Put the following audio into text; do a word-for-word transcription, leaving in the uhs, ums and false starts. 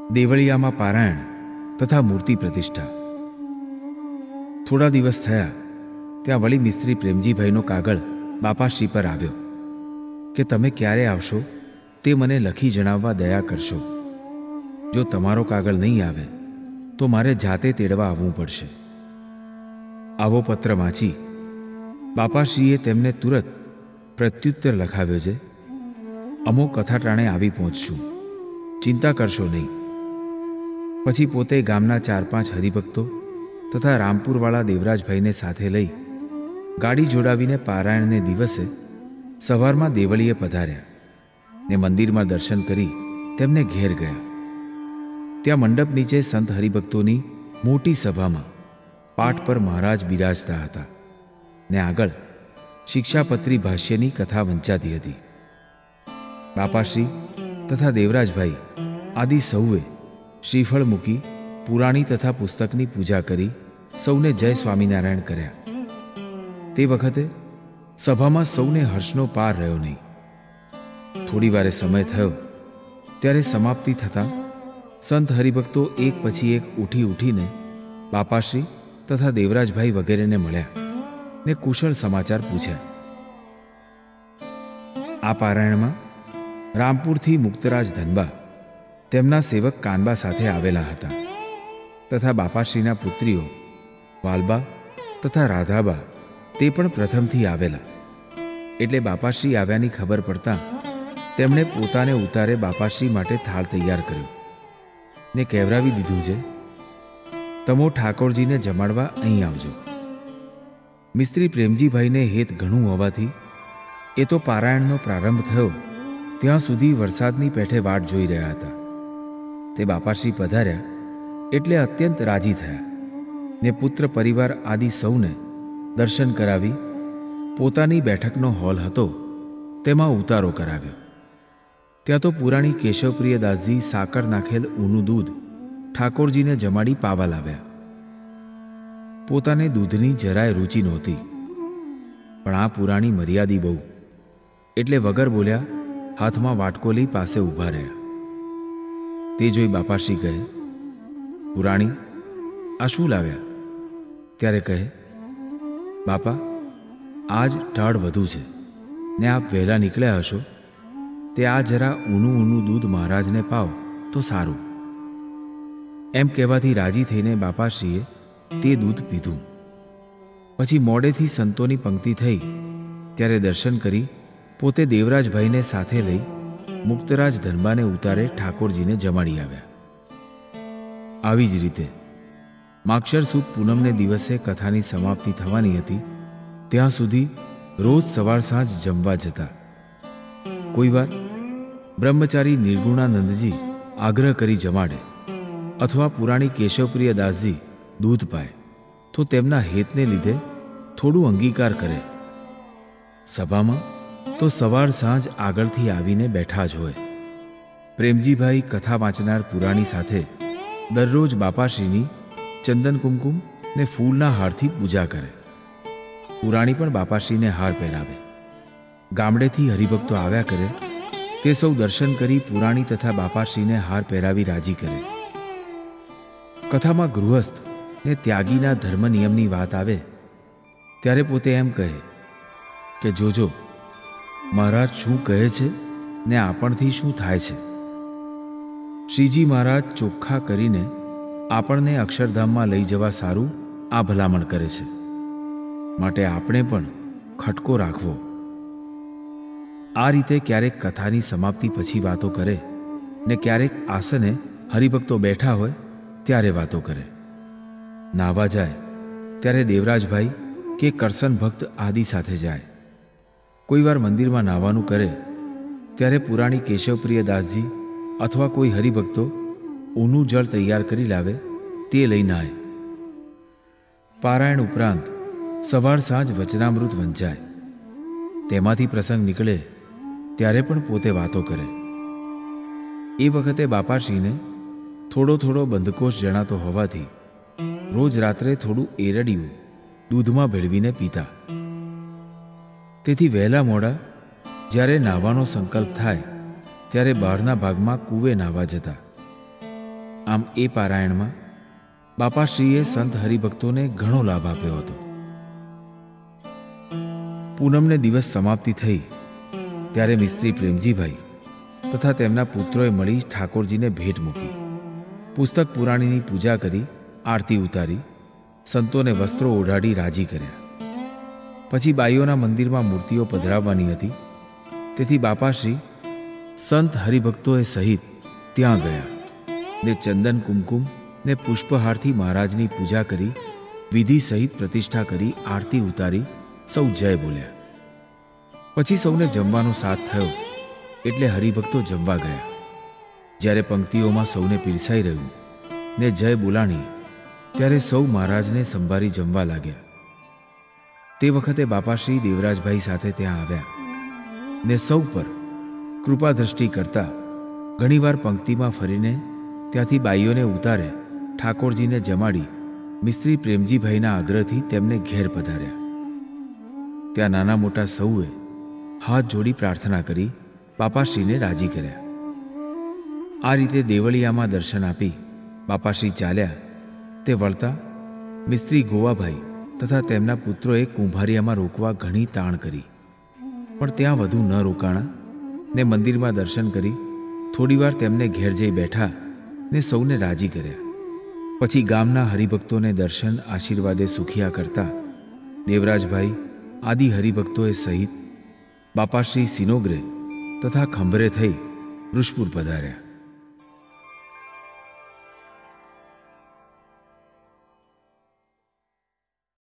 દેવળિયામાં પારાયણ તથા મૂર્તિ પ્રતિષ્ઠા. થોડા દિવસ થયા ત્યાં વળી મિસ્ત્રી પ્રેમજીભાઈનો કાગળ બાપાશ્રી પર આવ્યો કે તમે ક્યારે આવશો તે મને લખી જણાવવા દયા કરશો. જો તમારો કાગળ નહીં આવે તો મારે જાતે તેડવા આવવું પડશે. આવો પત્ર વાંચી બાપાશ્રીએ તેમને તુરત પ્રત્યુત્તર લખાવ્યો છે, અમો કથાટાણે આવી પહોંચશું, ચિંતા કરશો નહીં. પછી પોતે ગામના ચાર પાંચ હરિભક્તો તથા રામપુરવાળા દેવરાજભાઈને સાથે લઈ ગાડી જોડાવીને પારાયણને દિવસે સવારમાં દેવળીએ પધાર્યા ને મંદિરમાં દર્શન કરી તેમને ઘેર ગયા. ત્યાં મંડપ નીચે સંત હરિભક્તોની મોટી સભામાં પાઠ પર મહારાજ બિરાજતા હતા ને આગળ શિક્ષાપત્રી ભાષ્યની કથા વંચાતી હતી. બાપાશ્રી તથા દેવરાજભાઈ આદિ સૌએ શ્રીફળ મૂકી પુરાણી તથા પુસ્તકની પૂજા કરી સૌને જય સ્વામિનારાયણ કર્યા. તે વખતે સભામાં સૌને હર્ષનો પાર રહ્યો નહીં. થોડી વારે સમય થયો ત્યારે સમાપ્તિ થતાં સંત હરિભક્તો એક પછી એક ઉઠી ઉઠીને બાપાશ્રી તથા દેવરાજભાઈ વગેરેને મળ્યા ને કુશળ સમાચાર પૂછ્યા. આ પારાયણમાં રામપુરથી મુક્તરાજ ધનબા તેમના સેવક કાનબા સાથે આવેલા હતા તથા બાપાશ્રીના પુત્રીઓ વાલબા તથા રાધાબા તે પણ પ્રથમથી આવેલા. એટલે બાપાશ્રી આવ્યાની ખબર પડતા તેમણે પોતાને ઉતારે બાપાશ્રી માટે થાળ તૈયાર કર્યો ને કહેવરાવી દીધું છે, તમો ઠાકોરજીને જમાડવા અહીં આવજો. મિસ્ત્રી પ્રેમજીભાઈને હેત ઘણું હોવાથી એ તો પારાયણનો પ્રારંભ થયો ત્યાં સુધી વરસાદની પેઠે વાટ જોઈ રહ્યા હતા. તે બાપાશ્રી પધાર્યા એટલે અત્યંત રાજી થયા ને પુત્ર પરિવાર આદિ સૌને દર્શન કરાવી પોતાની બેઠકનો હોલ હતો તેમાં ઉતારો કરાવ્યો. ત્યાં તો પુરાણી કેશવપ્રિય દાસજી સાકર નાખેલ ઊનું દૂધ ઠાકોરજીને જમાડી પાવા લાવ્યા. પોતાને દૂધની જરાય રૂચિ નહોતી, પણ આ પુરાણી મર્યાદી બહુ એટલે વગર બોલ્યા હાથમાં વાટકો લઈ પાસે ઊભા રહ્યા. તે જોઈ બાપાશ્રી કહે, પુરાણી આ શું લાવ્યા? ત્યારે કહે, બાપા આજ ઢાળ વધુ છે ને આપ વહેલા નીકળ્યા હશો તે આ જરા ઊનું ઊનું દૂધ મહારાજને પાવ તો સારું. એમ કહેવાથી રાજી થઈને બાપાશ્રીએ તે દૂધ પીધું. પછી મોડેથી સંતોની પંક્તિ થઈ ત્યારે દર્શન કરી પોતે દેવરાજભાઈને સાથે લઈ મુક્તરાજ ધનબાને ઉતારે ઠાકોરજીને જમાડી આવ્યા. આવી જ રીતે માક્ષર સુદ પૂનમને દિવસે કથાની સમાપ્તિ થવાની હતી ત્યાં સુધી રોજ સવાર સાંજ જમવા જતા. કોઈ વાર બ્રહ્મચારી નિર્ગુણાનંદજી આગ્રહ કરી જમાડે અથવા પુરાણી કેશવપ્રિય દાસજી દૂધ પાય તો તેમના હેતને લીધે થોડું અંગીકાર કરે. સભામાં તો સવાર સાંજ આગળથી આવીને બેઠા જ હોય. પ્રેમજીભાઈ કથા વાંચનાર પુરાણી સાથે દરરોજ બાપાશ્રીની ચંદન કુમકુમ ને ફૂલના હારથી પૂજા કરે. પુરાણી પણ બાપાશ્રીને હાર પહેરાવે. ગામડેથી હરિભક્તો આવ્યા કરે તે સૌ દર્શન કરી પુરાણી તથા બાપાશ્રીને હાર પહેરાવી રાજી કરે. કથામાં ગૃહસ્થ ને ત્યાગીના ધર્મ નિયમની વાત આવે ત્યારે પોતે એમ કહે કે જોજો મહારાજ શું કહે છે ને આપણથી શું થાય છે. શ્રીજી મહારાજ ચોખ્ખા કરીને આપણને અક્ષરધામમાં લઈ જવા સારું આ ભલામણ કરે છે, માટે આપણે પણ ખટકો રાખવો. આ રીતે ક્યારેક કથાની સમાપ્તિ પછી વાતો કરે ને ક્યારેક આસને હરિભક્તો બેઠા હોય ત્યારે વાતો કરે. નાવા જાય ત્યારે દેવરાજભાઈ કે કરસન ભક્ત આદિ સાથે જાય. કોઈ વાર મંદિરમાં નાવાનું કરે ત્યારે પુરાણી કેશવપ્રિય દાસજી અથવા કોઈ હરિભક્તો ઊનું જળ તૈયાર કરી લાવે તે લઈ નાય. પારાયણ ઉપરાંત સવાર સાંજ વચનામૃત વંચાય. તેમાંથી પ્રસંગ નીકળે ત્યારે પણ પોતે વાતો કરે. એ વખતે બાપાશ્રીને થોડો થોડો બંધકોષ જણાતો હોવાથી રોજ રાત્રે થોડું એરડિયું દૂધમાં ભેળવીને પીતા. તેથી વહેલા મોડા જ્યારે નાહવાનો સંકલ્પ થાય ત્યારે બહારના ભાગમાં કૂવે નાહવા જતા. આમ એ પારાયણમાં બાપાશ્રીએ સંત હરિભક્તોને ઘણો લાભ આપ્યો હતો. પૂનમને દિવસ સમાપ્તિ થઈ ત્યારે મિસ્ત્રી પ્રેમજીભાઈ તથા તેમના પુત્રોએ મળી ઠાકોરજીને ભેટ મૂકી, પુસ્તક પુરાણીની પૂજા કરી, આરતી ઉતારી, સંતોને વસ્ત્રો ઓઢાડી રાજી કર્યા. પછી બાઈઓના મંદિરમાં મૂર્તિઓ પધરાવવાની હતી, તેથી બાપાશ્રી સંત હરિભક્તોએ સહિત ત્યાં ગયા ને ચંદન કુમકુમ ને પુષ્પહારથી મહારાજની પૂજા કરી, વિધિ સહિત પ્રતિષ્ઠા કરી, આરતી ઉતારી, સૌ જય બોલ્યા. પછી સૌને જમવાનો સાથ થયો એટલે હરિભક્તો જમવા ગયા. જ્યારે પંક્તિઓમાં સૌને પીરસાઈ રહ્યું ને જય બોલાણી ત્યારે સૌ મહારાજને સંભાળી જમવા લાગ્યા. તે વખતે બાપાશ્રી દેવરાજભાઈ સાથે ત્યાં આવ્યા ને સૌ પર કૃપા દ્રષ્ટિ કરતા ઘણીવાર પંક્તિમાં ફરીને ત્યાંથી બાઈઓને ઉતારે ઠાકોરજીને જમાડી મિસ્ત્રી પ્રેમજીભાઈના આગ્રહથી તેમને ઘેર પધાર્યા. ત્યાં નાના મોટા સૌએ હાથ જોડી પ્રાર્થના કરી બાપાશ્રીને રાજી કર્યા. આ રીતે દેવળિયામાં દર્શન આપી બાપાશ્રી ચાલ્યા તે વળતા મિસ્ત્રી ગોવાભાઈ તથા તેમના પુત્રોએ કુંભારિયામાં રોકવા ઘણી તાણ કરી, પણ ત્યાં વધુ ન રોકાણા ને મંદિરમાં દર્શન કરી થોડીવાર તેમને ઘેર જઈ બેઠા ને સૌને રાજી કર્યા. પછી ગામના હરિભક્તોને દર્શન આશીર્વાદે સુખિયા કરતા દેવરાજભાઈ આદિ હરિભક્તોએ સહિત બાપાશ્રી સિનોગરે તથા ખંભરે થઈ વૃષપુર પધાર્યા.